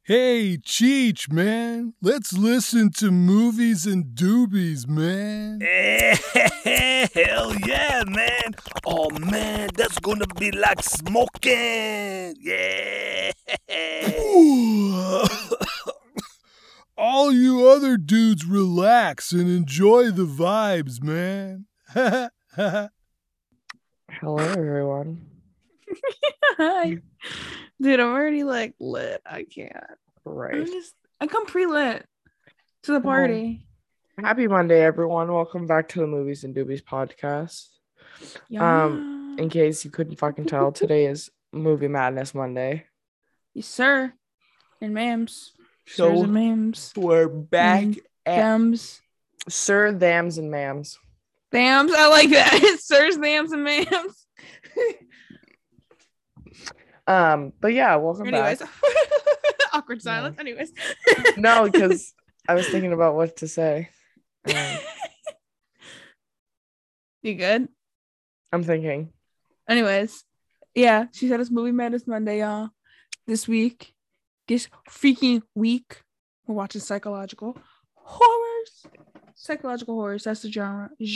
Hey, Cheech, man. Let's listen to movies and doobies, man. Hell yeah, man. Oh, man, that's gonna be like smoking. Yeah. All you other dudes relax and enjoy the vibes, man. Hello, everyone. Hi. Dude, I'm already like lit. I can't. Right. I come pre-lit to the party. Happy Monday, everyone. Welcome back to the Movies and Doobies podcast. Yeah. In case you couldn't fucking tell, today is Movie Madness Monday. Yes, sir. And ma'ams. So Sirs and ma'ams. we're back And at Thams. Sir, Thams, and Ma'ams. Thams. I like that. Sirs, thams, and ma'ams. But yeah, welcome Anyways. back. Awkward silence. Anyways. No, because I was thinking about what to say. You good? I'm thinking. Anyways. Yeah, she said it's Movie Madness Monday, y'all. This freaking week, we're watching psychological horrors. Psychological horrors, that's the genre. Yes,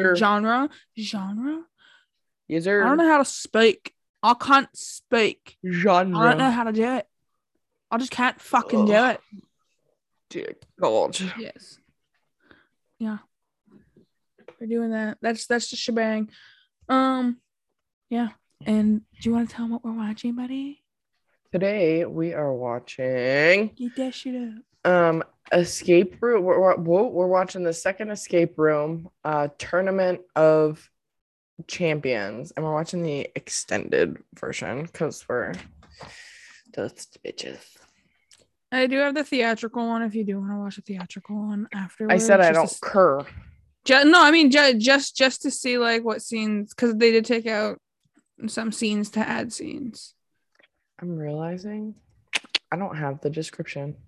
sir. I don't know how to speak. I can't speak. Genre. I don't know how to do it. I just can't fucking do it. Dear God. Yes. Yeah. We're doing that. That's the shebang. Yeah. And do you want to tell them what we're watching, buddy? Today we are watching Get that shit up. Escape Room. We're watching the second Escape Room Tournament of Champions, and we're watching the extended version because we're just bitches. I do have the theatrical one if you do want to watch the theatrical one afterwards. I said I don't cur. No, I mean just to see like what scenes, because they did take out some scenes to add scenes. I'm realizing I don't have the description.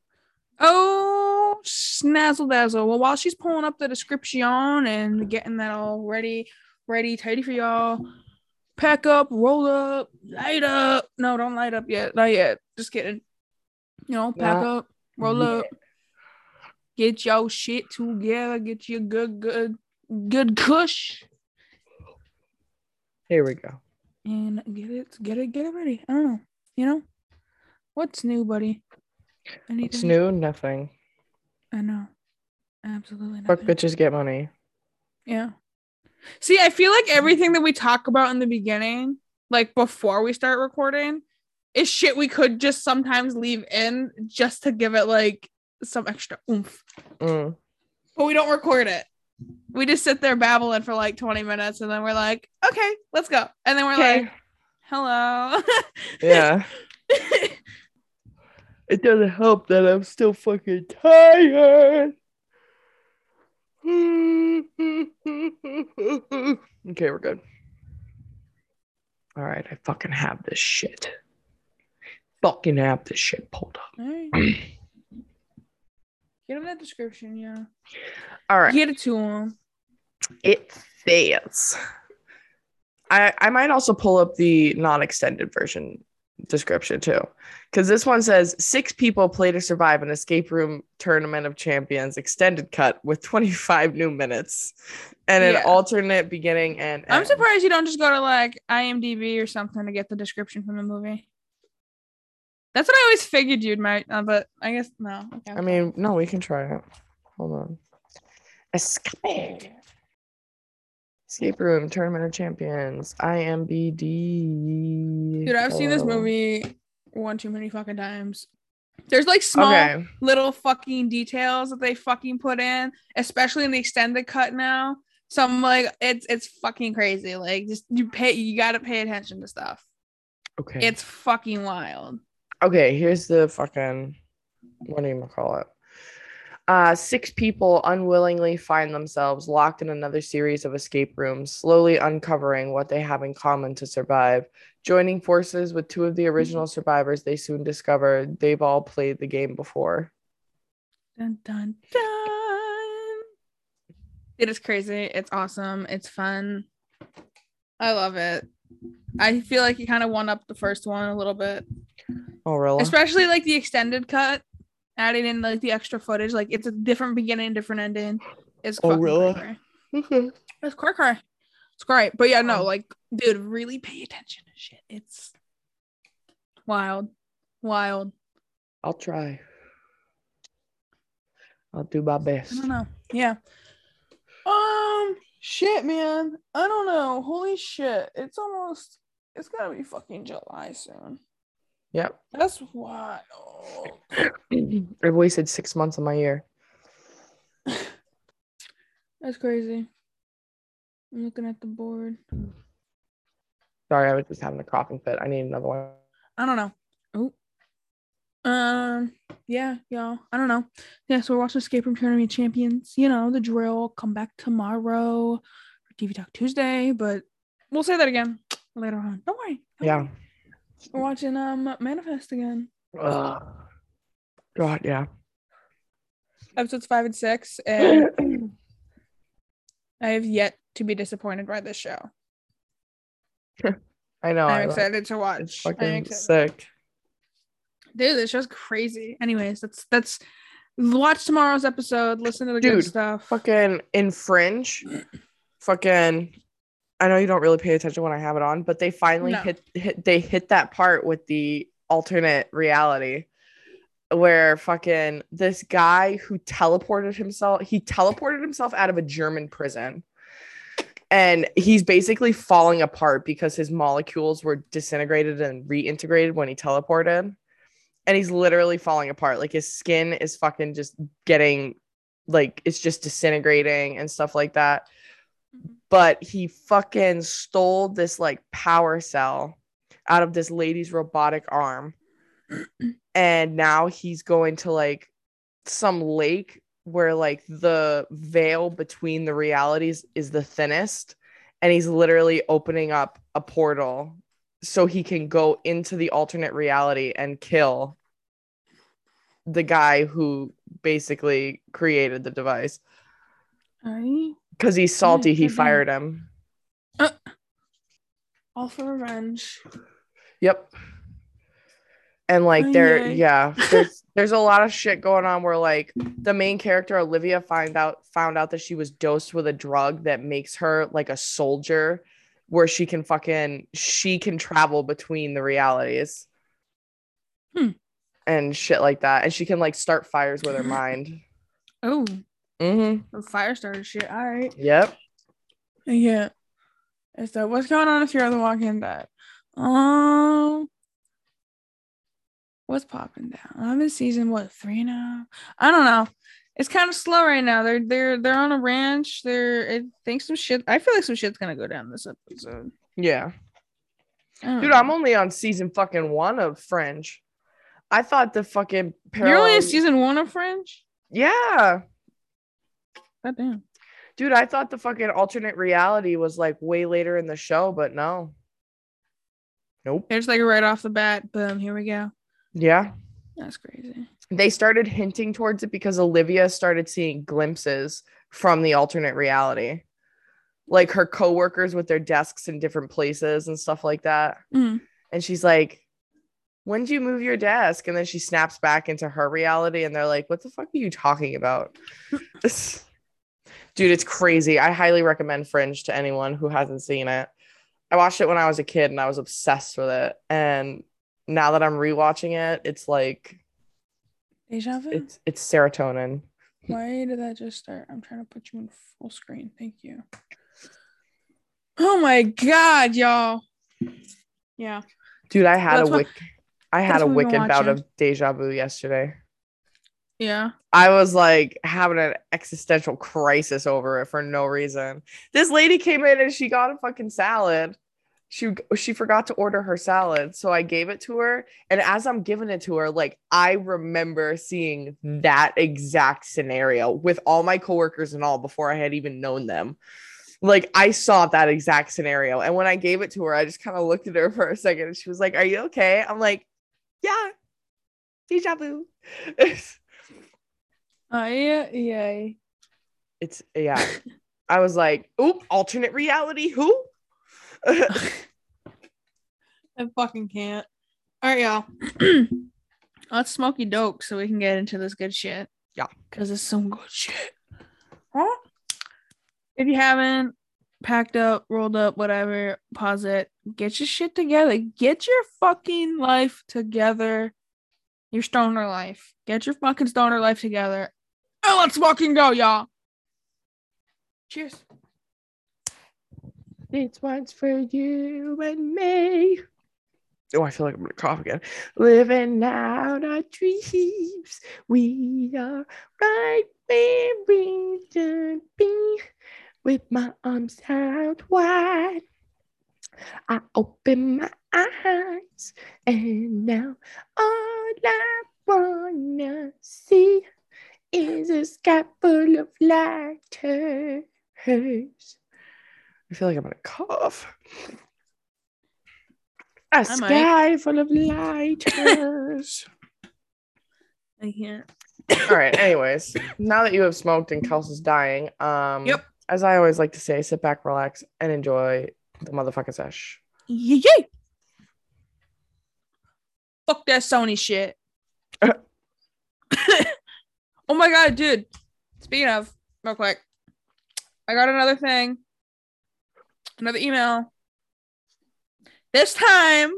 Oh, snazzle dazzle. Well, while she's pulling up the description and getting that all ready, tidy for y'all, pack up, roll up, light up. No, don't light up yet. Not yet. Just kidding. Pack up, roll up, get your shit together, get your good kush. Here we go. And get it ready. I don't know. What's new, buddy? Anything? What's new? Nothing. I know. Absolutely nothing. Fuck bitches, get money. Yeah. See, I feel like everything that we talk about in the beginning, like before we start recording, is shit we could just sometimes leave in just to give it like some extra oomph. But we don't record it. We just sit there babbling for like 20 minutes and then we're like, okay, let's go. And then we're like, hello. Yeah. It doesn't help that I'm still fucking tired. Okay, we're good. All right, I fucking have this shit. Pulled up. All right. Get him that description, yeah. All right. Get it to him. It says. I might also pull up the non-extended version description too, because this one says 6 people play to survive an escape room tournament of champions extended cut with 25 new minutes and an alternate beginning and I'm end. surprised you don't just go to like IMDb or something to get the description from the movie. That's what I always figured you'd might, but I guess no. Okay, I mean, no, we can try it. Hold on. Escape Room Tournament of Champions. IMDb. Dude, I've seen this movie one too many fucking times. There's like small little fucking details that they fucking put in, especially in the extended cut now. So I'm like, it's fucking crazy. Like, just you gotta pay attention to stuff. Okay. It's fucking wild. Okay, here's the fucking, what do you call it? 6 people unwillingly find themselves locked in another series of escape rooms, slowly uncovering what they have in common to survive. Joining forces with 2 of the original survivors, they soon discover they've all played the game before. Dun, dun, dun. It is crazy. It's awesome. It's fun. I love it. I feel like it kind of won up the first one a little bit, Oh, really? especially like the extended cut, adding in like the extra footage. Like it's a different beginning, different ending. It's Oh, fucking really? cray-cray. Okay. It's cray. It's great, but yeah, no, like, dude, really pay attention to shit. It's wild. I'll try. I'll do my I best. don't know. Yeah. Shit, man. I don't know. Holy shit. It's gotta be fucking July soon. Yep. That's wild. I've wasted 6 months of my year. That's crazy. I'm looking at the board. Sorry, I was just having a coughing fit. I need another one. I don't know. Yeah, y'all. I don't know. Yeah, so we're watching Escape Room Tournament Champions. You know, the drill. Come back tomorrow for TV Talk Tuesday, but we'll say that again later on. Don't worry. Yeah. We're watching Manifest again. Ugh. God, yeah. Episodes 5 and 6, and I have yet to be disappointed by this show. I know. I'm excited to watch. It's I'm fucking excited. sick. Dude, this show's crazy. Anyways, that's watch tomorrow's episode. Listen to the good Dude, stuff. Fucking in Fringe. Fucking. I know you don't really pay attention when I have it on, but they finally No. hit that part with the alternate reality where fucking this guy who teleported himself out of a German prison. And he's basically falling apart because his molecules were disintegrated and reintegrated when he teleported. And he's literally falling apart. Like his skin is fucking just getting, like, it's just disintegrating and stuff like that. But he fucking stole this like power cell out of this lady's robotic arm. And now he's going to like some lake where like the veil between the realities is the thinnest. And he's literally opening up a portal so he can go into the alternate reality and kill the guy who basically created the device. Because he's salty, he fired him. All for revenge. Yep. And like there's a lot of shit going on where like the main character Olivia found out that she was dosed with a drug that makes her like a soldier where she can travel between the realities. And shit like that. And she can like start fires with her mind. Oh. Mm-hmm. Fire starter shit. All right. Yep. Yeah. So what's going on if you're the Walking Dead? What's popping down? I'm in season 3 now. I don't know. It's kind of slow right now. They're on a ranch. I think some shit. I feel like some shit's gonna go down this episode. Yeah. Dude, know. I'm only on season fucking 1 of Fringe. I thought the fucking You're only in season 1 of Fringe? Yeah. Goddamn. Dude, I thought the fucking alternate reality was like way later in the show, but no. Nope. It's like right off the bat. Boom. Here we go. Yeah. That's crazy. They started hinting towards it because Olivia started seeing glimpses from the alternate reality. Like her coworkers with their desks in different places and stuff like that. Mm. And she's like, when did you move your desk? And then she snaps back into her reality and they're like, what the fuck are you talking about? Dude, it's crazy. I highly recommend Fringe to anyone who hasn't seen it. I watched it when I was a kid and I was obsessed with it. And now that I'm rewatching it, it's like Deja vu? It's serotonin. Why did that just start? I'm trying to put you in full screen. Thank you. Oh my god, y'all. Yeah. Dude, I had a wicked bout watching. of deja vu yesterday. Yeah. I was like having an existential crisis over it for no reason. This lady came in and she got a fucking salad. She forgot to order her salad, so I gave it to her. And as I'm giving it to her, like I remember seeing that exact scenario with all my coworkers and all before I had even known them. Like I saw that exact scenario. And when I gave it to her, I just kind of looked at her for a second and she was like, "Are you okay?" I'm like, "Yeah, deja vu." Yeah. It's yeah. I was like, "Oop, alternate reality. Who?" I fucking can't. All right, y'all. Let's smoky dope so we can get into this good shit. Yeah. Because it's some good shit. Huh? If you haven't packed up, rolled up, whatever, pause it. Get your shit together. Get your fucking life together. Your stoner life. Get your fucking stoner life together. And let's fucking go, y'all. Cheers. This one's for you and me. Oh, I feel like I'm gonna cough again. Living out our dreams. We are right where we should be. With my arms out wide, I open my eyes, and now all I wanna see is a sky full of lighters. I feel like I'm gonna cough. A sky full of lighters. I can't. All right. Anyways, now that you have smoked and Kelsey's dying, Yep. as I always like to say, sit back, relax, and enjoy the motherfucking sesh. Yay! Fuck that Sony shit. Oh my god, dude. Speaking of, real quick, I got another thing. Another email. This time,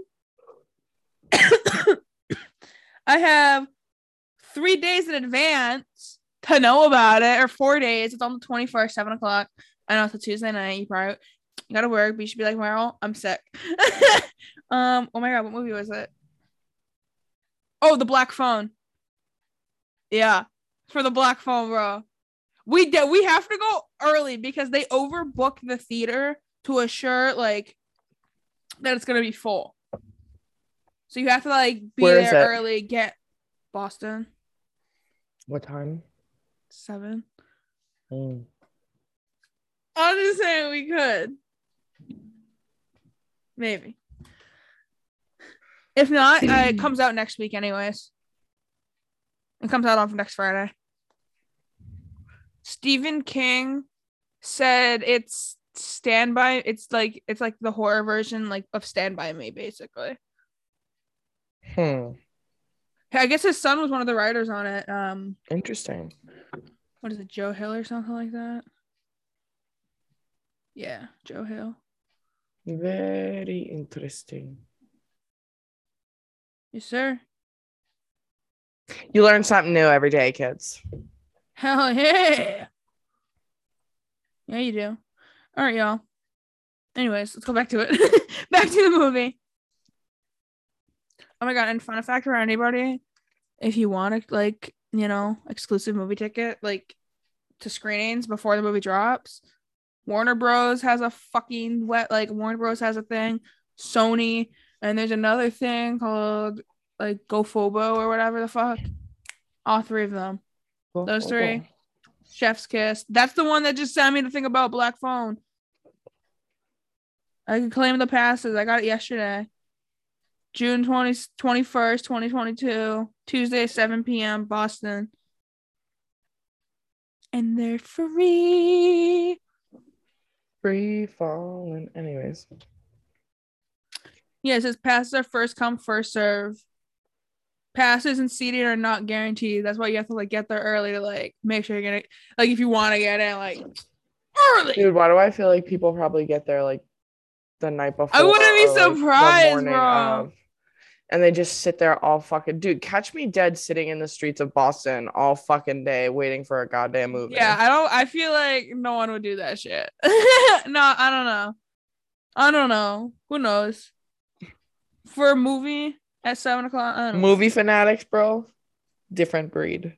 I have 3 days in advance to know about it, or 4 days. It's on the 21st, 7 o'clock. I know it's a Tuesday night. You gotta work, but you should be like, Meryl, I'm sick. Oh my god, what movie was it? Oh, The Black Phone. Yeah, for The Black Phone, bro. We have to go early because they overbook the theater to assure like that it's gonna be full. So you have to like be Where is there it? early. Get Boston. What time? 7. Mm. I'm just saying we could. Maybe. If not, it comes out next week anyways. It comes out on next Friday. Stephen King said it's Stand By. It's like the horror version like of Stand By Me, basically. I guess his son was one of the writers on it. Interesting. What is it, Joe Hill or something like that? Yeah, Joe Hill. Very interesting. Yes, sir. You learn something new every day, kids. Hell yeah. Yeah, you do. All right, y'all. Anyways, let's go back to it. Back to the movie. Oh my god, and fun fact for anybody, if you want to like, you know, exclusive movie ticket like to screenings before the movie drops, Warner Bros has a fucking Warner Bros has a thing, Sony, and there's another thing called like GoFobo or whatever the fuck. All 3 of them. Those 3. Chef's Kiss. That's the one that just sent me the thing about Black Phone. I can claim the passes. I got it yesterday. June 21st, 2022. Tuesday, 7 p.m. Boston. And they're free. Free falling. Anyways. Yeah, it says passes are first come, first serve. Passes and seating are not guaranteed. That's why you have to like get there early to like make sure you're gonna like if you want to get in like early. Dude, why do I feel like people probably get there like the night before? I wouldn't be or, like, surprised, the morning bro. of, and they just sit there all fucking dude. Catch me dead sitting in the streets of Boston all fucking day waiting for a goddamn movie. Yeah, I feel like no one would do that shit. No, I don't know. Who knows? For a movie at 7 o'clock, I don't know. Movie fanatics, bro. Different breed.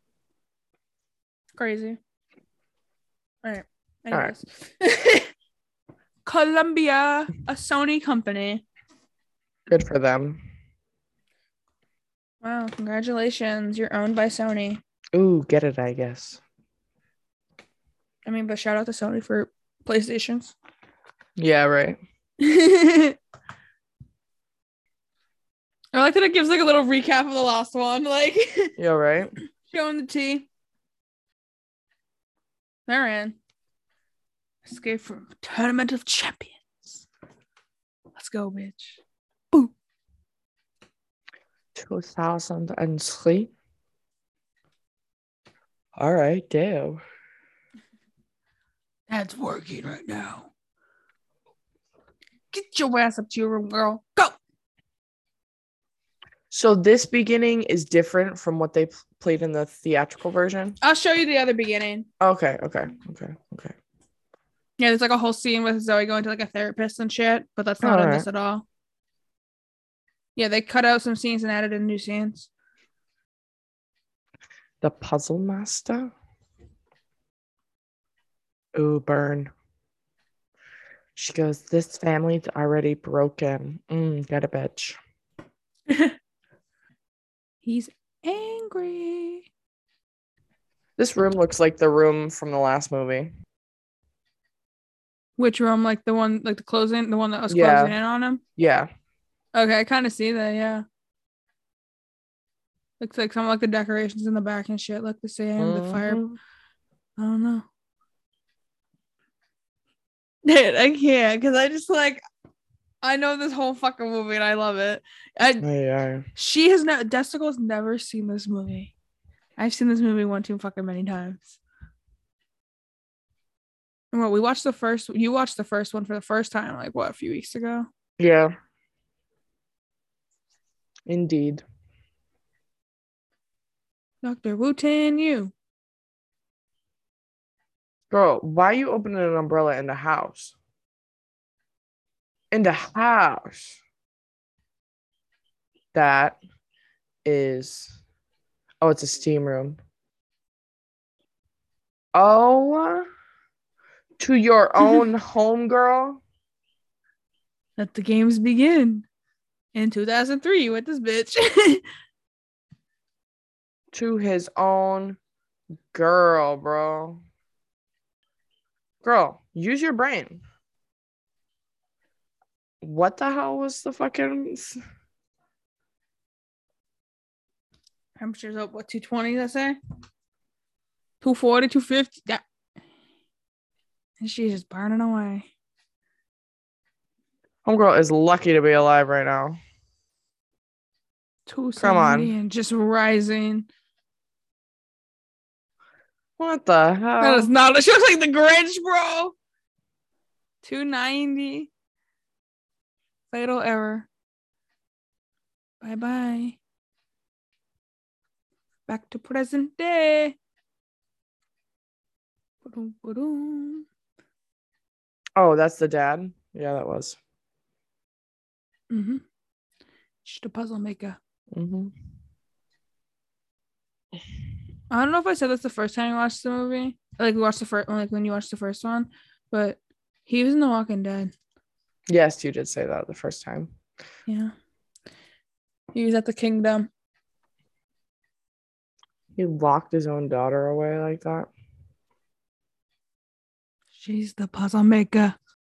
Crazy. All right. All right. Anyways. Columbia, a Sony company. Good for them. Wow, congratulations. You're owned by Sony. Ooh, get it, I guess. I mean, but shout out to Sony for PlayStations. Yeah, right. I like that it gives like a little recap of the last one. Like, Yeah, right. showing the tea. Therein. Escape from Tournament of Champions. Let's go, bitch. Boom. 2003. All right, damn. That's working right now. Get your ass up to your room, girl. Go. So this beginning is different from what they played in the theatrical version. I'll show you the other beginning. Okay. Yeah, there's like a whole scene with Zoe going to like a therapist and shit, but that's not in this at all. Yeah, they cut out some scenes and added in new scenes. The Puzzle Master. Ooh, burn. She goes, this family's already broken. Get a bitch. He's angry. This room looks like the room from the last movie. Which room? Like the one, like the closing, the one that was Yeah. closing in on him? Yeah. Okay, I kind of see that, yeah. Looks like some of like the decorations in the back and shit look the same. The fire. I don't know. Dude, I can't because I just like I know this whole fucking movie and I love it. She has never Desticle's never seen this movie. I've seen this movie one too fucking many times. And what we watched you watched the first one for the first time, like what, a few weeks ago? Yeah. Indeed. Dr. Wu-Tan Yu. Girl, why are you opening an umbrella in the house? In the house. That is... Oh, it's a steam room. Oh, to your own home, girl. Let the games begin. In 2003 with this bitch. To his own girl, bro. Girl, use your brain. What the hell was the fucking... Temperature's up, what, 220, I say? 240, 250. Yeah. And she's just burning away. Homegirl is lucky to be alive right now. 270 Come on. and just rising. What the hell? That is not. She looks like the Grinch, bro. 290. Fatal error. Bye bye. Back to present day. Ba-dum, ba-dum. Oh, that's the dad? Yeah, that was. Mm-hmm. She's the puzzle maker. Mm-hmm. I don't know if I said this the first time we watched the movie. Like we watched the first, like when you watched the first one, but he was in The Walking Dead. Yes, you did say that the first time. Yeah. He was at the kingdom. He locked his own daughter away like that. She's the puzzle maker.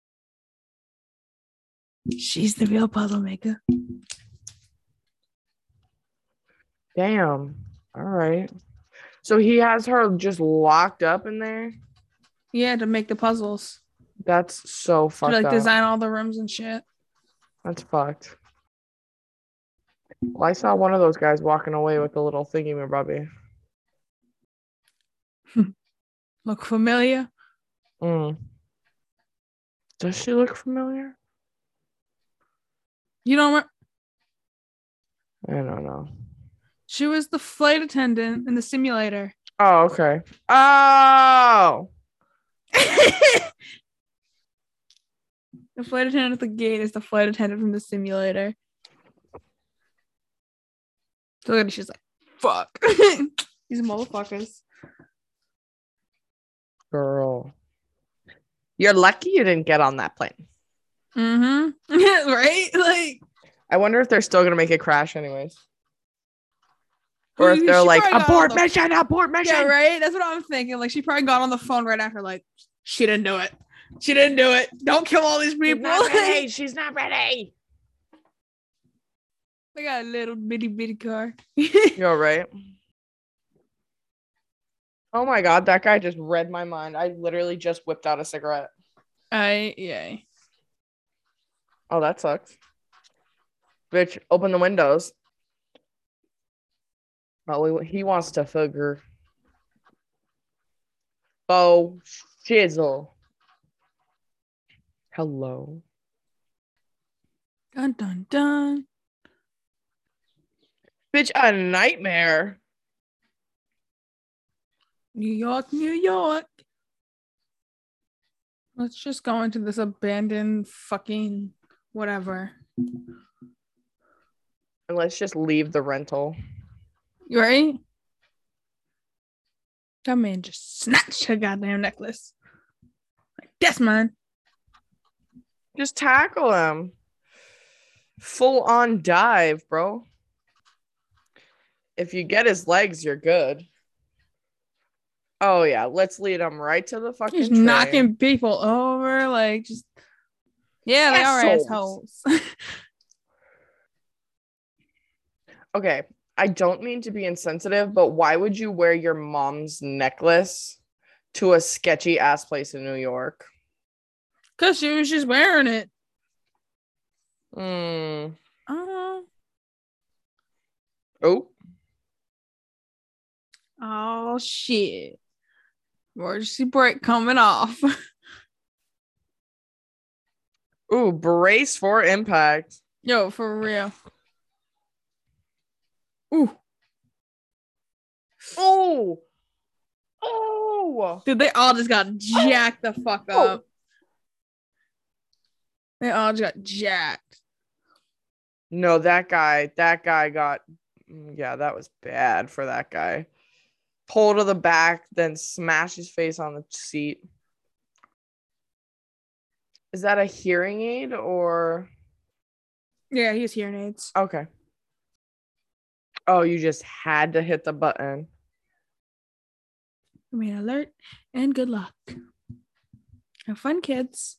She's the real puzzle maker. Damn. All right. So he has her just locked up in there? Yeah, to make the puzzles. That's so fucked To like up. design all the rooms and shit. That's fucked. Well, I saw one of those guys walking away with a little thingy-mabobby. Look familiar? Does she look familiar? You don't remember? I don't know. She was the flight attendant in the simulator. Oh, okay. Oh! The flight attendant at the gate is the flight attendant from the simulator. So then she's like, fuck. These motherfuckers. Girl. You're lucky you didn't get on that plane. Mm-hmm. Right? Like, I wonder if they're still going to make it crash anyways. Or if she they're like, probably got abort on the- mission, abort mission. yeah, right? That's what I'm thinking. Like, she probably got on the phone right after, like, she didn't do it. She didn't do it. Don't kill all these She's people. not ready. She's not ready. They got a little bitty car. You're right. Oh my God, that guy just read my mind. I literally just whipped out a cigarette. Yeah. Oh, that sucks. Bitch, open the windows. Oh, he wants to figure. Oh, shizzle. Hello. Dun dun dun. Bitch, a nightmare. New York, New York. Let's just go into this abandoned fucking whatever. And let's just leave the rental. You ready? That man just snatched her goddamn necklace. Like, that's mine. Just tackle him. Full on dive, bro. If you get his legs, you're good. Oh yeah, let's lead him right to the fucking He's train. knocking people over, like just yeah, they are assholes. Okay, I don't mean to be insensitive, but why would you wear your mom's necklace to a sketchy ass place in New York? Cause she was just wearing it. Hmm. Oh, Oh. oh shit! Emergency brake coming off. Ooh, brace for impact. Yo, for real. Ooh, Oh. Oh. dude, they all just got jacked the fuck up. They all just got jacked. No, that guy got, yeah, that was bad for that guy. Pull to the back, then smash his face on the seat. Is that a hearing aid or? Yeah, he has hearing aids. Okay. Oh, you just had to hit the button. I mean, alert and good luck. Have fun, kids.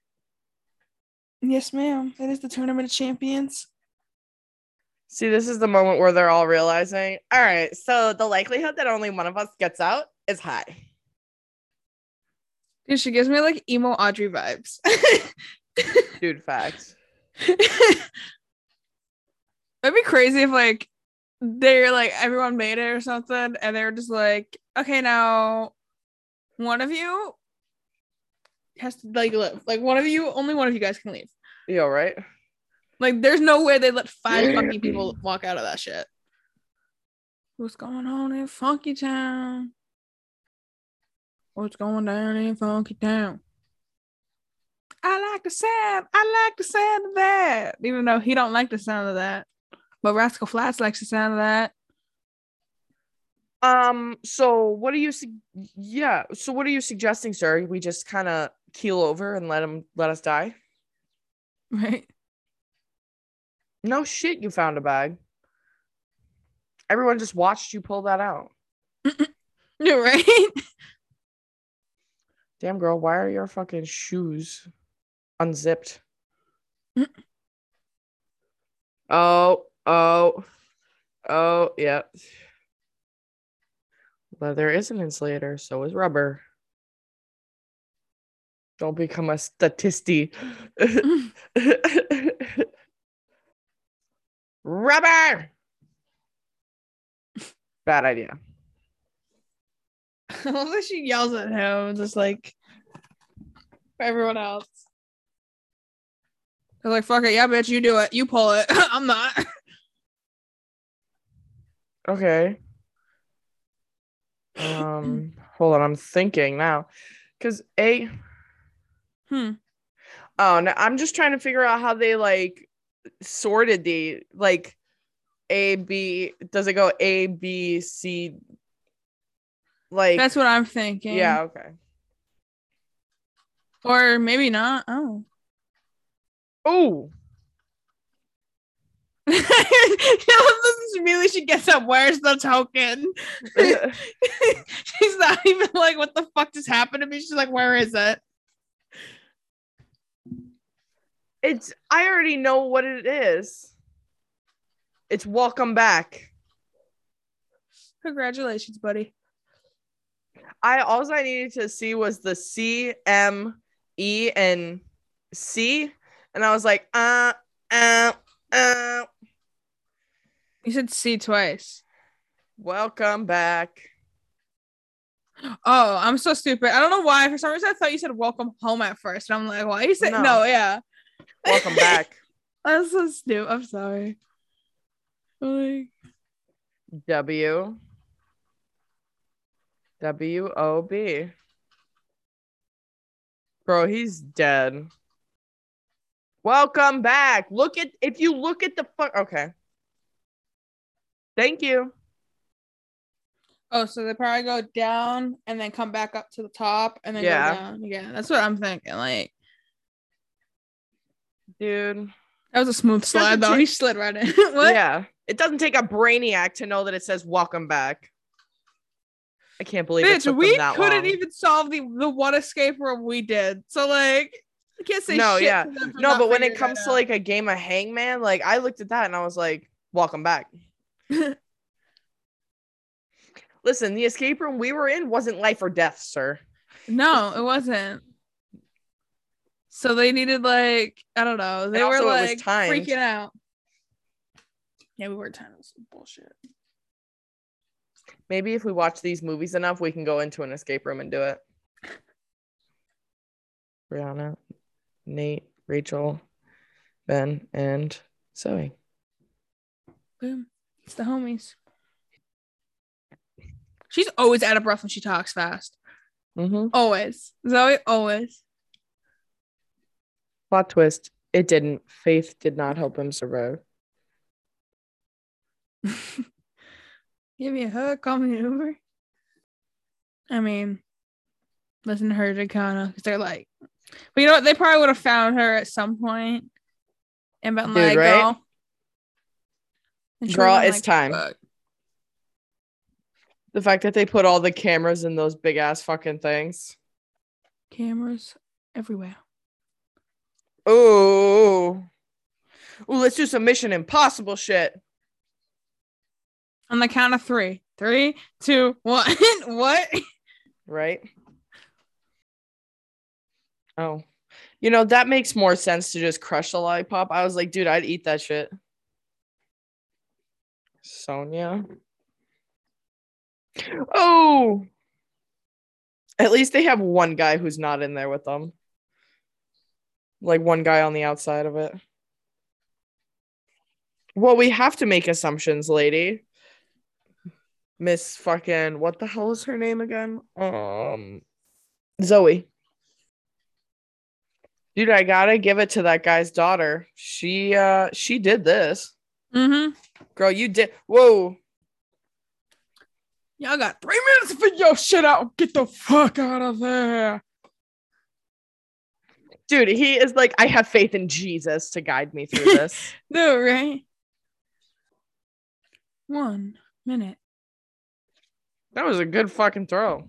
Yes, ma'am. That is the Tournament of Champions. See, this is the moment where they're all realizing, all right, so the likelihood that only one of us gets out is high. Dude, she gives me like emo Audrey vibes. Dude, facts. It'd be crazy if like they're like everyone made it or something, and they're just like, okay, now one of you has to like live. Like one of you, only one of you guys can leave. Yo, right? Like there's no way they let 5 funky people walk out of that shit. What's going on in Funky Town? What's going down in Funky Town? I like the sound. I like the sound of that. Even though he don't like the sound of that. But Rascal Flatts likes the sound of that. So what are you so what are you suggesting, sir? We just kind of keel over and let us die? Right? No shit, you found a bag. Everyone just watched you pull that out. You're right. Damn, girl, why are your fucking shoes unzipped? Oh, yeah. Leather is an insulator, so is rubber. Don't become a statisty. Rubber! Bad idea. I love that she yells at him, just like for everyone else. They're like, fuck it, yeah, bitch, you do it. You pull it. I'm not. Okay. Hold on, I'm thinking now. Cause Hmm. Oh, no, I'm just trying to figure out how they like sorted the like A, B. Does it go A, B, C? Like That's what I'm thinking. yeah, okay. Or maybe not. Oh. Oh, Immediately she gets up. Where's the token? She's not even like, what the fuck just happened to me? She's like, where is it? I already know what it is. It's welcome back. Congratulations, buddy. All I needed to see was the C, M, E, and C, and I was like, You said C twice. Welcome back. Oh, I'm so stupid. I don't know why. For some reason, I thought you said welcome home at first. And I'm like, why you said no? Yeah. Welcome back. That's so stupid. I'm sorry. Like, W-O-B. Bro, he's dead. Welcome back. If you look at the fuck. Okay. Thank you. oh, so they probably go down and then come back up to the top and then go down again. That's what I'm thinking. Like, dude, that was a smooth slide though. He slid right in. What? Yeah. It doesn't take a brainiac to know that it says welcome back. I can't believe it took them that couldn't long. even solve the one escape room we did. So like, I can't say no, shit. yeah, to them for no, not but when it figuring comes that to out. like a game of Hangman, like I looked at that and I was like, welcome back. Listen, the escape room we were in wasn't life or death, sir. No, it wasn't. So they needed like, I don't know. They were also, it was like timed. freaking out. Yeah, we were timed. It was some bullshit. Maybe if we watch these movies enough, we can go into an escape room and do it. Brianna, Nate, Rachel, Ben, and Zoe. Boom. It's the homies. She's always out of breath when she talks fast. Mm-hmm. Always. Zoe, always. Plot twist. It didn't. Faith did not help him survive. Give me a hug, call me an Uber. I mean, listen to her to kind of, because they're like, but you know what? They probably would have found her at some point and been like, right? girl. And Girl, been it's like, time. fuck. The fact that they put all the cameras in those big ass fucking things. Cameras everywhere. Oh. Ooh, let's do some Mission Impossible shit. On the count of 3. 3, 2, 1. What? Right? Oh. You know, that makes more sense to just crush the lollipop. I was like, dude, I'd eat that shit. Sonia. Oh. At least they have one guy who's not in there with them. Like one guy on the outside of it. Well, we have to make assumptions, lady. Miss fucking, what the hell is her name again? Zoe. Dude, I gotta give it to that guy's daughter. She did this. Mm-hmm. Girl, you did. Whoa. Y'all got 3 minutes to figure your shit out. Get the fuck out of there. Dude, he is like, I have faith in Jesus to guide me through this. No, right? 1 minute. That was a good fucking throw.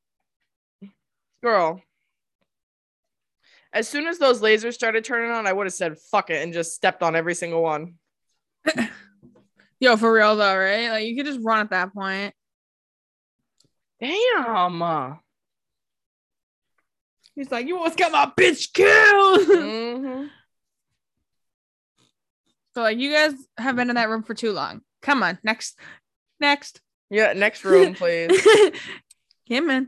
Girl. As soon as those lasers started turning on, I would have said fuck it and just stepped on every single one. Yo, for real though, right? Like you could just run at that point. Damn. He's like, you almost got my bitch killed. Mm-hmm. So like, you guys have been in that room for too long. Come on, next. Yeah, next room, please. Come in.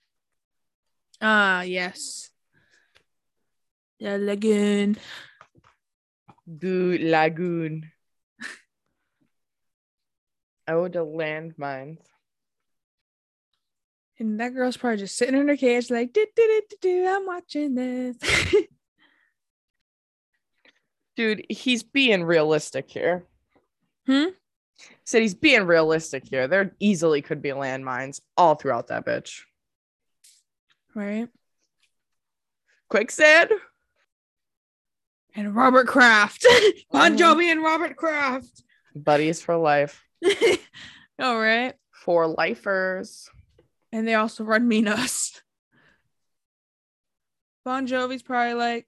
Yes. The lagoon. Good lagoon. Oh, the landmines. And that girl's probably just sitting in her cage, like, I'm watching this. Dude, he's being realistic here. Said he's being realistic here. There easily could be landmines all throughout that bitch. Right. Quicksand. And Robert Kraft. Bon Jovi and Robert Kraft. Buddies for life. All right. For lifers. And they also run Minos. Bon Jovi's probably like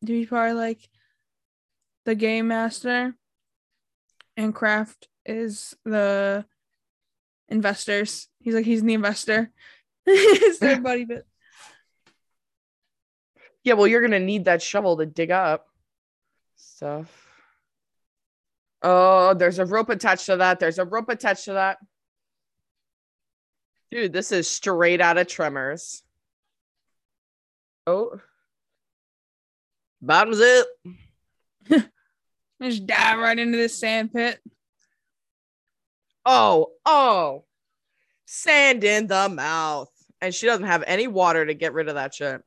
the game master. And Kraft is the investors. He's the investor. It's their buddy bit. Yeah, well, you're gonna need that shovel to dig up stuff. Oh, there's a rope attached to that. Dude, this is straight out of Tremors. Oh. Bottoms up. Just dive right into this sand pit. Oh. Sand in the mouth. And she doesn't have any water to get rid of that shit.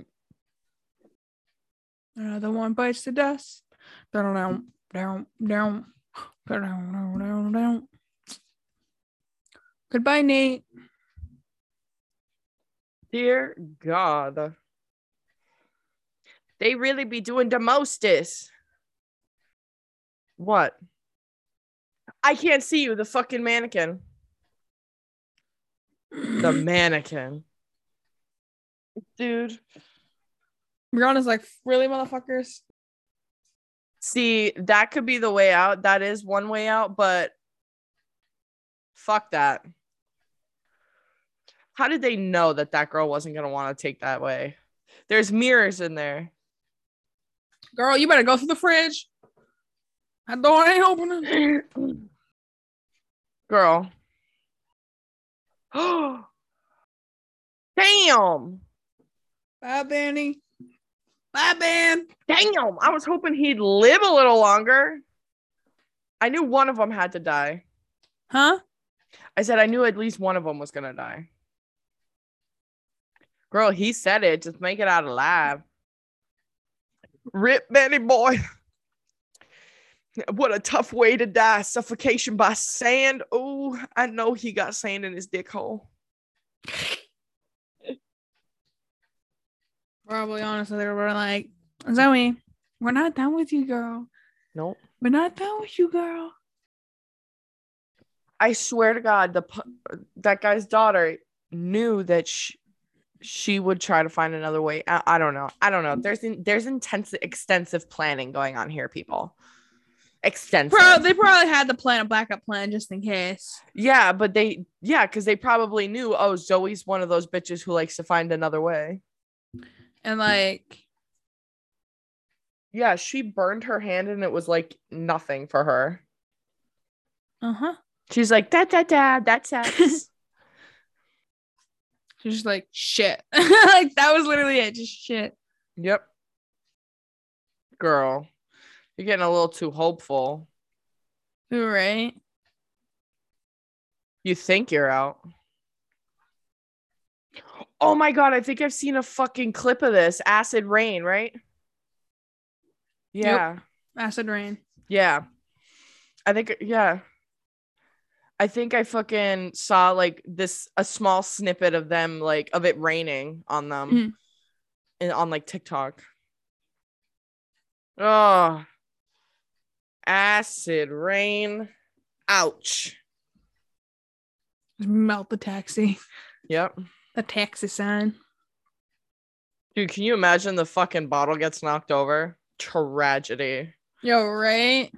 Another one bites the dust. Down. Goodbye, Nate. Dear God. They really be doing the mostest. What? I can't see you, the fucking mannequin. The mannequin. Dude. Brianna's like, really, motherfuckers? See, that could be the way out. That is one way out, but fuck that. How did they know that that girl wasn't going to want to take that way? There's mirrors in there. Girl, you better go through the fridge. That door ain't opening. Girl. Damn. Bye, Benny. Bye, Ben. Damn. I was hoping he'd live a little longer. I knew one of them had to die. Huh? I said I knew at least one of them was going to die. Girl, he said it. Just make it out alive. Rip, Benny boy. What a tough way to die. Suffocation by sand. Oh, I know he got sand in his dick hole. Probably, honestly, they were like, Zoe, we're not done with you, girl. Nope. We're not done with you, girl. I swear to God, that guy's daughter knew that she would try to find another way. I don't know. There's intense, extensive planning going on here, people. Extensive. They probably had a backup plan just in case. Yeah, but because they probably knew, oh, Zoe's one of those bitches who likes to find another way. And like, yeah, she burned her hand and it was like nothing for her. Uh-huh. She's like, that sucks. She's just like, shit. Like, that was literally it. Just shit. Yep. Girl, you're getting a little too hopeful. Right? You think you're out. Oh my God, I think I've seen a fucking clip of this. Acid rain, right? Yeah. Yep. Acid rain. Yeah. I think I fucking saw like a small snippet of them, like of it raining on them on like TikTok. Oh, acid rain. Ouch. Just melt the taxi. Yep. The taxi sign. Dude, can you imagine the fucking bottle gets knocked over? Tragedy. Yo, right?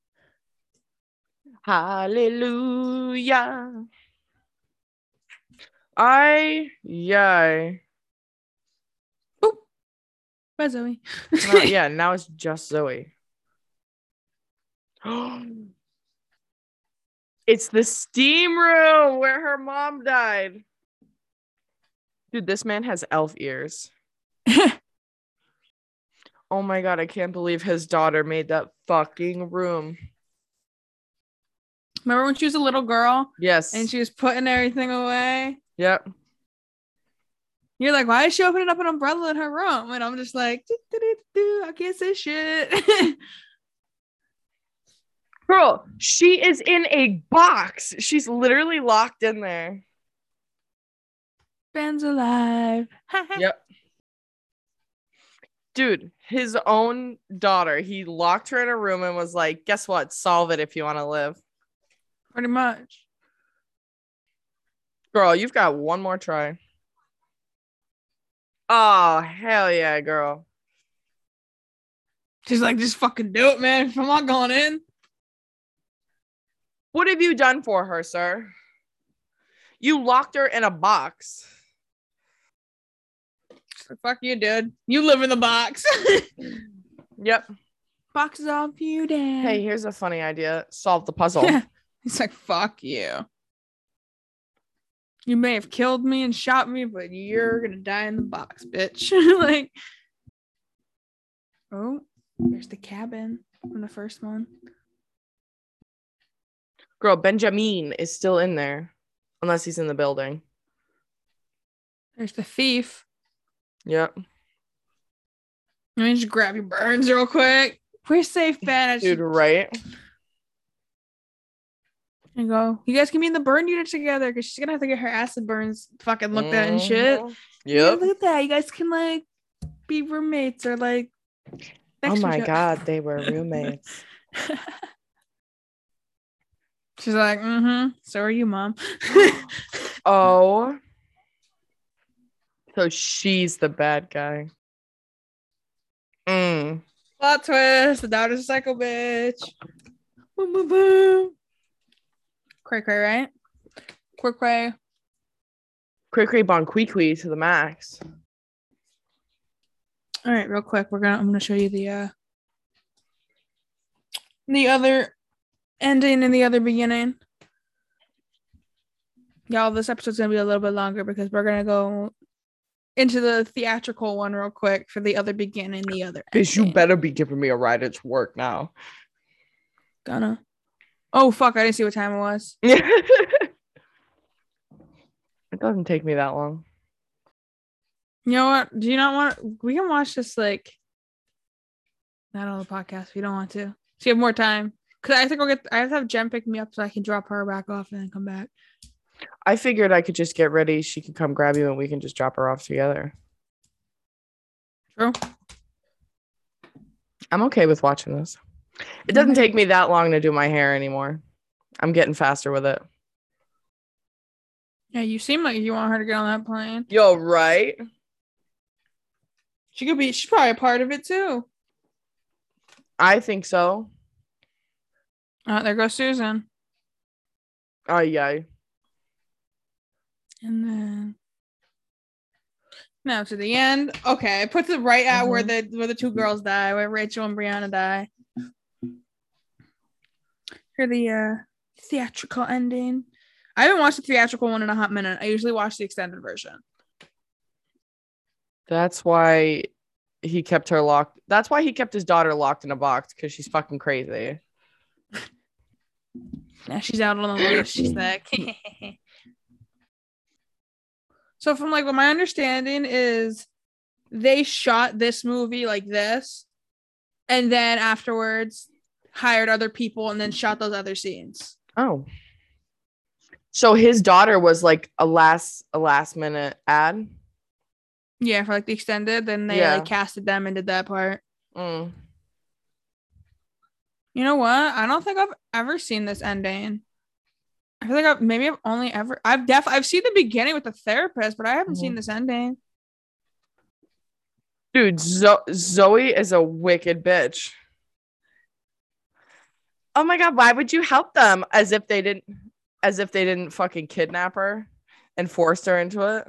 Hallelujah. Yay. Boop. Bye, Zoe. Yeah, now it's just Zoe. It's the steam room where her mom died. Dude, this man has elf ears. Oh my God, I can't believe his daughter made that fucking room. Remember when she was a little girl? Yes. And she was putting everything away? Yep. You're like, why is she opening up an umbrella in her room? And I'm just like, I can't say shit. Girl, she is in a box. She's literally locked in there. Ben's alive. Yep. Dude, his own daughter, he locked her in a room and was like, guess what? Solve it if you want to live. Pretty much. Girl, you've got one more try. Oh, hell yeah, girl. She's like, just fucking do it, man. If I'm not going in. What have you done for her, sir? You locked her in a box. Fuck you, dude. You live in the box. Yep. Box is all for you, Dad. Hey, here's a funny idea. Solve the puzzle. Yeah. He's like, fuck you. You may have killed me and shot me, but you're gonna die in the box, bitch. Like, oh, there's the cabin from the first one. Girl, Benjamin is still in there. Unless he's in the building. There's the thief. Yep. Let me just grab your burns real quick. We're safe, Ben. Dude, right? You go. You guys can be in the burn unit together because she's gonna have to get her acid burns fucking looked at and shit. Yep. Yeah, look at that. You guys can like be roommates or like. Oh my God, they were roommates. She's like, so are you, Mom. Oh. So she's the bad guy. Plot twist. The daughter's a psycho bitch. Boom, boom, boom. Cray cray, right? Quick cray. Cray cray bon quiqui to the max. All right, real quick. I'm gonna show you the other ending and the other beginning. Y'all, this episode's gonna be a little bit longer because we're gonna go into the theatrical one real quick for the other beginning, the other. Bitch, you better be giving me a ride at work now. Gonna. Oh fuck! I didn't see what time it was. It doesn't take me that long. You know what? Do you not want? We can watch this like. Not on the podcast. If you don't want to. So you have more time. Cause I have to have Jen pick me up so I can drop her back off and then come back. I figured I could just get ready. She could come grab you and we can just drop her off together. True. I'm okay with watching this. It doesn't take me that long to do my hair anymore. I'm getting faster with it. Yeah, you seem like you want her to get on that plane. Yo, right? She's probably a part of it too. I think so. There goes Susan. Oh, yeah. And then now to the end. Okay, it puts it right at where the two girls die, where Rachel and Brianna die. For the theatrical ending. I haven't watched the theatrical one in a hot minute. I usually watch the extended version. That's why he kept her locked. That's why he kept his daughter locked in a box, because she's fucking crazy. Yeah, she's out on the loose. She's like. So from like what my understanding is, they shot this movie like this, and then afterwards hired other people and then shot those other scenes. Oh. So his daughter was like a last minute ad? Yeah, for like the extended. Then they like casted them and did that part. You know what? I don't think I've ever seen this ending. I feel like I've seen the beginning with the therapist, but I haven't seen this ending. Dude, Zoe is a wicked bitch. Oh my God, why would you help them? As if they didn't fucking kidnap her and force her into it.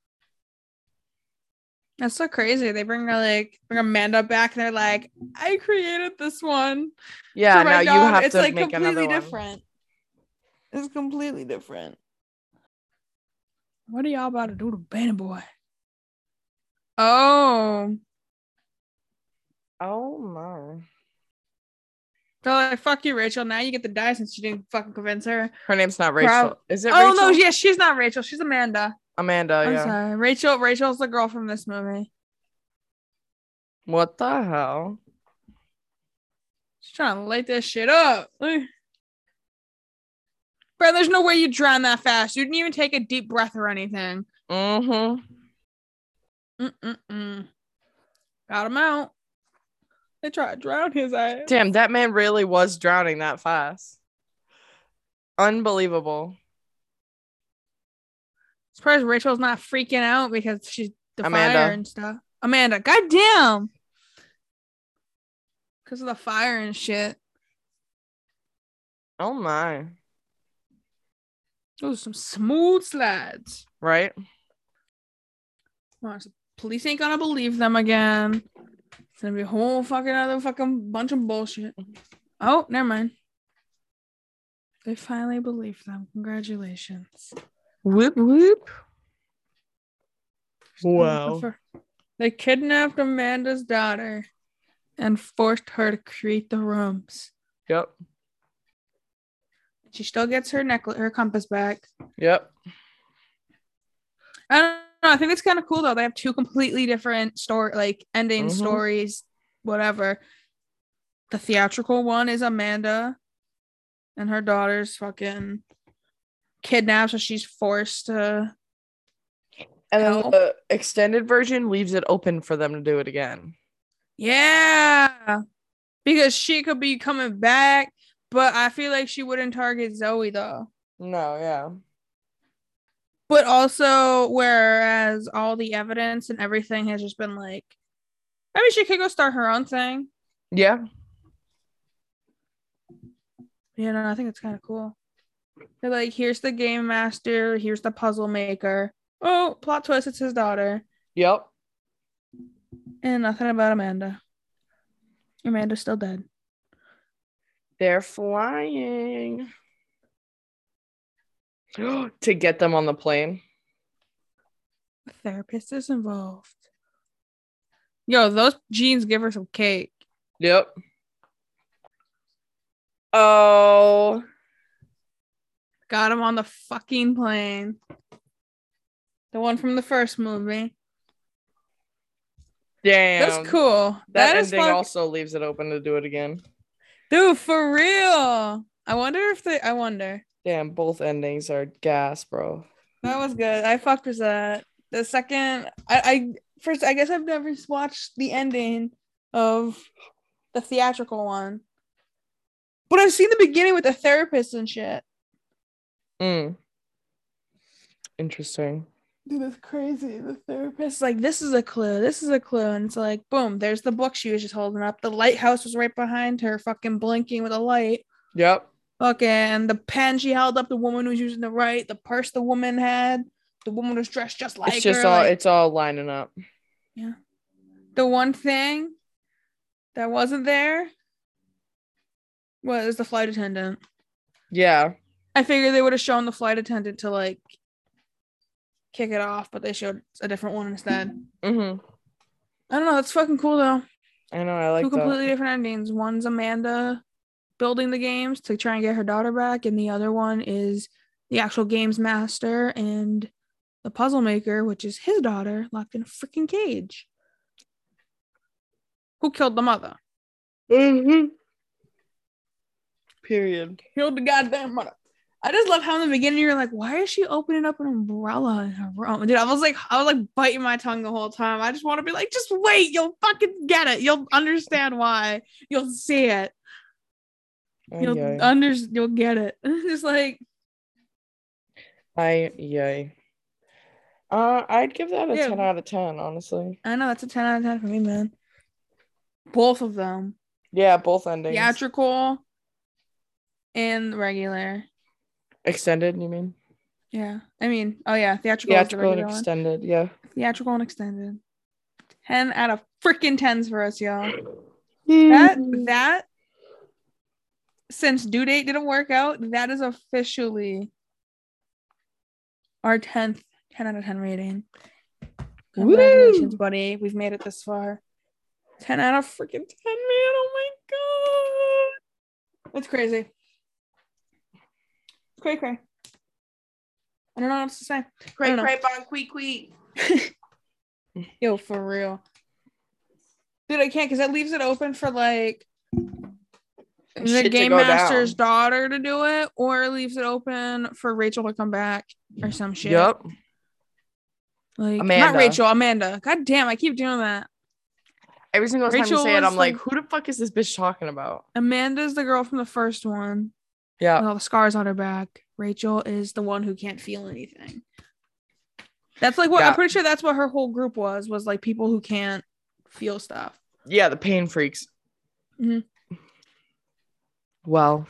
That's so crazy. They bring Amanda back and they're like, I created this one. Yeah, now you have it's to like make completely another different. It's completely different. What are y'all about to do to Benny Boy? Oh my. They're like, fuck you, Rachel. Now you get to die since you didn't fucking convince her. Her name's not Rachel. Is it Rachel? Oh, no, yeah, she's not Rachel. She's Amanda. Amanda, I'm sorry. Rachel's the girl from this movie. What the hell? She's trying to light this shit up. Bro, there's no way you drown that fast. You didn't even take a deep breath or anything. Got him out. They tried to drown his ass. Damn, that man really was drowning that fast. Unbelievable. Surprised Rachel's not freaking out because she's the fire and stuff. Amanda, goddamn. Because of the fire and shit. Oh my. Those are some smooth slides. Right? Well, so police ain't gonna believe them again. It's gonna be a whole other bunch of bullshit. Oh, never mind. They finally believed them. Congratulations. Whoop whoop. Wow. They kidnapped Amanda's daughter and forced her to create the rooms. Yep. She still gets her necklace, her compass back. Yep. I don't know. I think it's kind of cool though. They have two completely different ending stories, whatever. The theatrical one is Amanda and her daughter's fucking kidnapped, so she's forced to. And then the extended version leaves it open for them to do it again. Yeah, because she could be coming back, but I feel like she wouldn't target Zoe though. No, yeah. But also, whereas all the evidence and everything has just been like, maybe she could go start her own thing. Yeah. You know, I think it's kind of cool. They're like, here's the game master, here's the puzzle maker. Oh, plot twist, it's his daughter. Yep. And nothing about Amanda. Amanda's still dead. They're flying. To get them on the plane. The therapist is involved. Yo, those jeans give her some cake. Yep. Oh. Got him on the fucking plane. The one from the first movie. Damn. That's cool. That ending also leaves it open to do it again. Dude, for real. I wonder. Damn, both endings are gas, bro. That was good. I fucked with that. The second, I guess I've never watched the ending of the theatrical one. But I've seen the beginning with the therapist and shit. Interesting. Dude, that's crazy. The therapist, like, this is a clue. This is a clue. And it's like, boom, there's the book she was just holding up. The lighthouse was right behind her, fucking blinking with a light. Yep. Fucking the pen she held up, the woman was using the right, the purse the woman had, the woman was dressed just like it's just her. It's all lining up. Yeah. The one thing that wasn't there was the flight attendant. Yeah. I figured they would have shown the flight attendant to like kick it off, but they showed a different one instead. I don't know. That's fucking cool though. I know. I like two completely different endings. One's Amanda building the games to try and get her daughter back, and the other one is the actual games master and the puzzle maker, which is his daughter, locked in a freaking cage. Who killed the mother? Period. Killed the goddamn mother. I just love how in the beginning you're like, why is she opening up an umbrella in her room? Dude, I was like biting my tongue the whole time. I just want to be like, just wait, you'll fucking get it. You'll understand why. You'll see it. You'll get it. Just like I'd give that a 10 out of 10, honestly. I know that's a 10 out of 10 for me, man. Both of them. Yeah, both endings. Theatrical and regular. Extended, you mean? Yeah. I mean, oh yeah, theatrical and extended, one. Yeah. Theatrical and extended. 10 out of freaking 10s for us, y'all. That since due date didn't work out, that is officially our 10 out of 10 rating. Congratulations, buddy. We've made it this far. 10 out of freaking 10, man. Oh my god. That's crazy. Cray cray. I don't know what else to say. Cray cray bon quee. Yo, for real. Dude, I can't because that leaves it open for like the game master's daughter to do it, or it leaves it open for Rachel to come back or some shit. Yep. Like Amanda. Not Rachel, Amanda. God damn, I keep doing that. Every single time you say it, I'm like, who the fuck is this bitch talking about? Amanda's the girl from the first one. Yeah. With all the scars on her back. Rachel is the one who can't feel anything. That's like what I'm pretty sure that's what her whole group was like people who can't feel stuff. Yeah, the pain freaks. Well.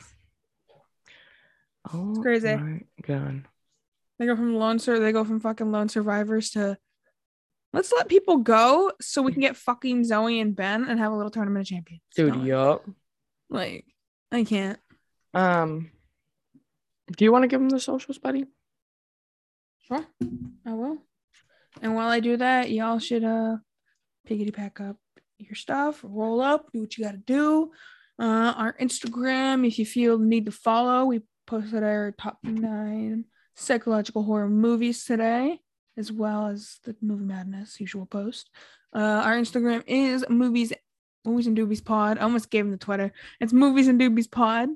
It's crazy. Oh my god. They go from fucking lone survivors to let's let people go so we can get fucking Zoe and Ben and have a little tournament of champions. Dude, yup. Like, I can't. Do you want to give them the socials, buddy? Sure, I will. And while I do that, y'all should piggity pack up your stuff, roll up, do what you gotta do. Our Instagram, if you feel the need to follow, we posted our top 9 psychological horror movies today, as well as the Movie Madness usual post. Our Instagram is movies and doobies pod. I almost gave him the Twitter. It's movies and doobies pod.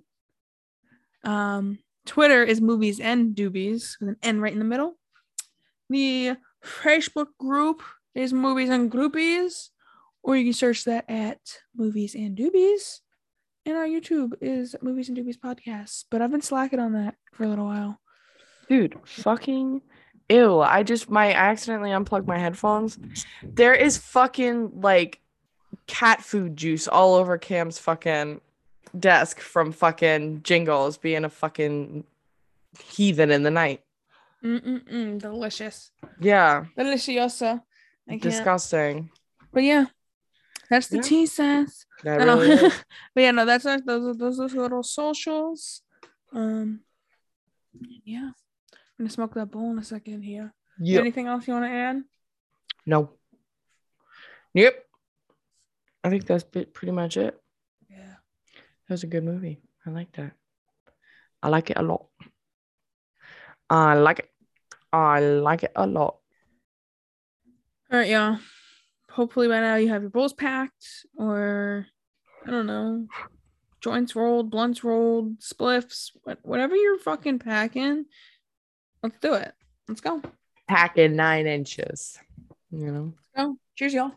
Twitter is movies and doobies with an N right in the middle. The Facebook group is movies and groupies, or you can search that at movies and doobies. And our YouTube is movies and doobies podcast. But I've been slacking on that for a little while. Dude, fucking ew. I accidentally unplugged my headphones. There is fucking like cat food juice all over Cam's fucking desk from fucking Jingles being a fucking heathen in the night. Delicious. Yeah. Deliciosa. I can't. Disgusting. But yeah, that's the tea sense. That really is. But yeah, no, that's our, those little socials. Yeah, I'm gonna smoke that bowl in a second here. Yep. Anything else you want to add? No. Yep. I think that's pretty much it. Yeah. That was a good movie. I like that. I like it a lot. I like it. I like it a lot. All right, y'all. Hopefully by now you have your bowls packed, or I don't know, joints rolled, blunts rolled, spliffs, whatever you're fucking packing. Let's do it. Let's go. Packing 9 inches. You know. Let's go. Cheers, y'all.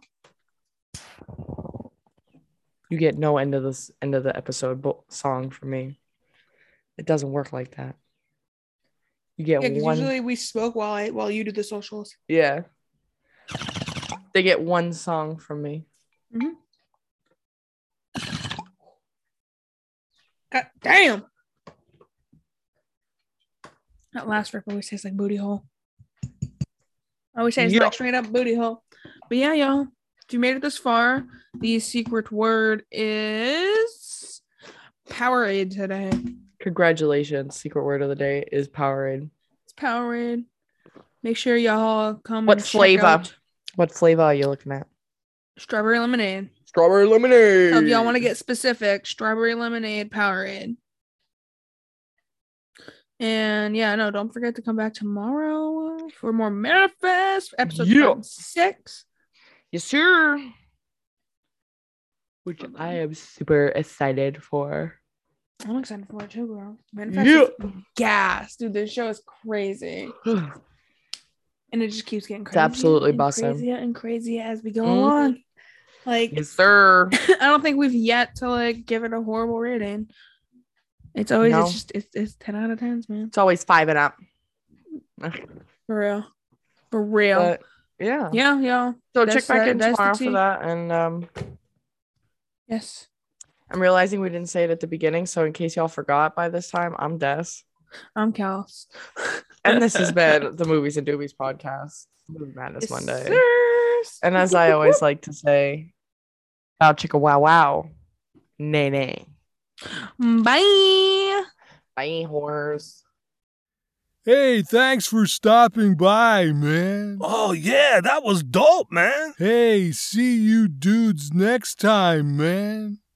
You get no end of the episode song from me. It doesn't work like that. You get one. Usually we smoke while you do the socials. Yeah. They get one song from me. Mm-hmm. God damn. That last rip always tastes like booty hole. I always say it's like straight up booty hole. But yeah, y'all. If you made it this far, the secret word is Powerade today. Congratulations. Secret word of the day is Powerade. It's Powerade. Make sure y'all come. What and flavor? check out What flavor are you looking at? Strawberry lemonade. Strawberry lemonade. So if y'all want to get specific, strawberry lemonade Powerade. And yeah, no, don't forget to come back tomorrow for more Manifest episode 6. Yes, sir. Which I am super excited for. I'm excited for it too, girl. Manifest is gas. Dude, this show is crazy. And it just keeps getting crazier. It's absolutely busting. Crazier and crazier as we go on. Like, yes, sir. I don't think we've yet to like give it a horrible rating. It's always it's 10 out of 10s, man. It's always 5 and up. For real. But, yeah. Yeah, y'all. So check back in tomorrow for that. And yes. I'm realizing we didn't say it at the beginning, so in case y'all forgot by this time, I'm Des. I'm Kels. And this has been the Movies and Doobies podcast. Movie Madness Monday. Sirs. And as I always like to say, bow chicka wow wow. Nay nay. Bye. Bye, whores. Hey, thanks for stopping by, man. Oh, yeah, that was dope, man. Hey, see you dudes next time, man.